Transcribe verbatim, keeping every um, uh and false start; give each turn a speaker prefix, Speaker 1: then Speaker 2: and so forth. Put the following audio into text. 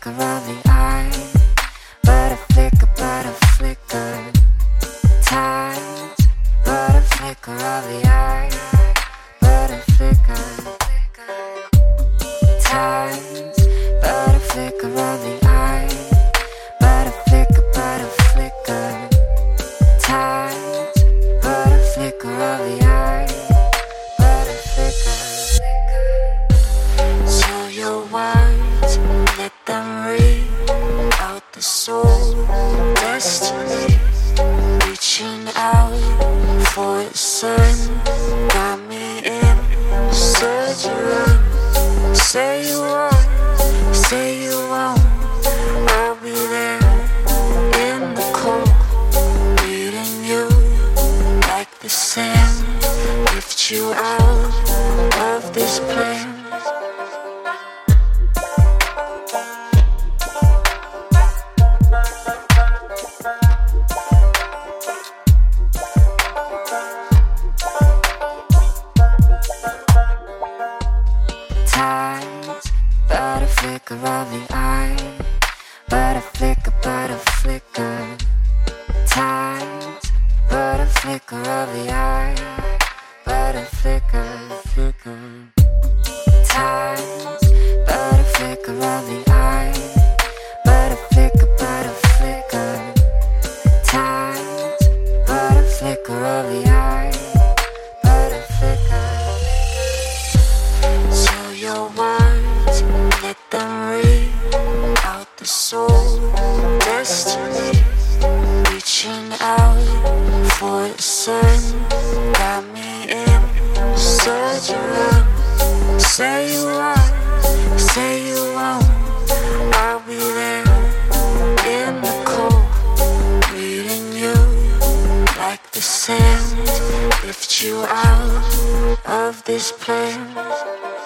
Speaker 1: flicker of the eye, but a flicker, but a flicker. Times, but a flicker of the eye, but a flicker. Times, but a flicker of the eye, but a flicker, but a flicker. Times, but a flicker of the eye, but a flicker. So your words, let them read out the soul, destiny, reaching out for a sun, got me in surgery. Say you won't, say you won't, I'll be there in the cold, reading you like the sand, lift you out of this plane. Times, but a flicker of the eye, but a flicker, but a flicker. Times, but a flicker of the eye, but a flicker, flicker. Times, but a flicker of the eye, but a flicker, but a flicker. Times, but a flicker of the eye, but a flicker. So your words, let them read out the soul, destiny, reaching out for the sun, got me in surgery. Say you won't, say you won't, I'll be there in the cold, reading you like the sand, lift you out of this place.